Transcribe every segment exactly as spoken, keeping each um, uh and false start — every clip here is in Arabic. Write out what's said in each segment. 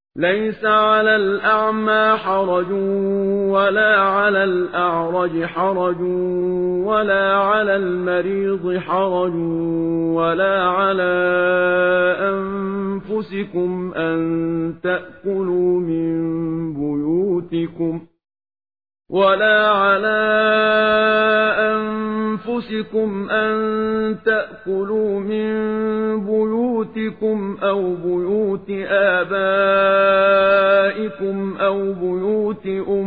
ليس على الأعمى حرج ولا على الأعرج حرج ولا على المريض حرج ولا على أنفسكم أن تأكلوا من بيوتكم ولا على أنفسكم أن تأكلوا من بيوتكم أو بيوت آبائكم أو بيوت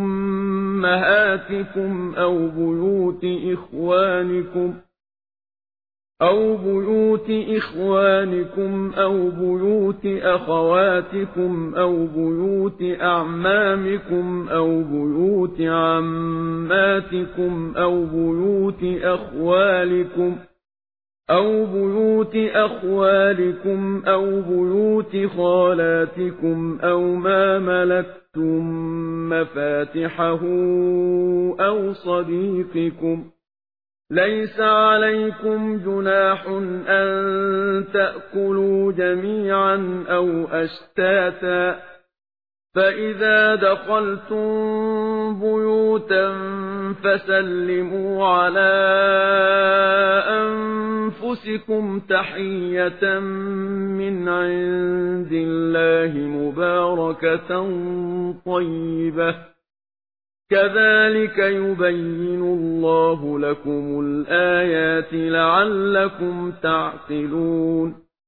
أمهاتكم أو بيوت إخوانكم أو بيوت إخوانكم أو بيوت أخواتكم أو بيوت أعمامكم أو بيوت عماتكم أو بيوت أخوالكم أو بيوت أخوالكم أو بيوت خالاتكم أو ما ملكتم مفاتحه أو صديقكم. ليس عليكم جناح أن تأكلوا جميعا أو أشتاتا، فإذا دخلتم بيوتا فسلموا على أنفسكم تحية من عند الله مباركة طيبة، كذلك يبين الله لكم الآيات لعلكم تعقلون.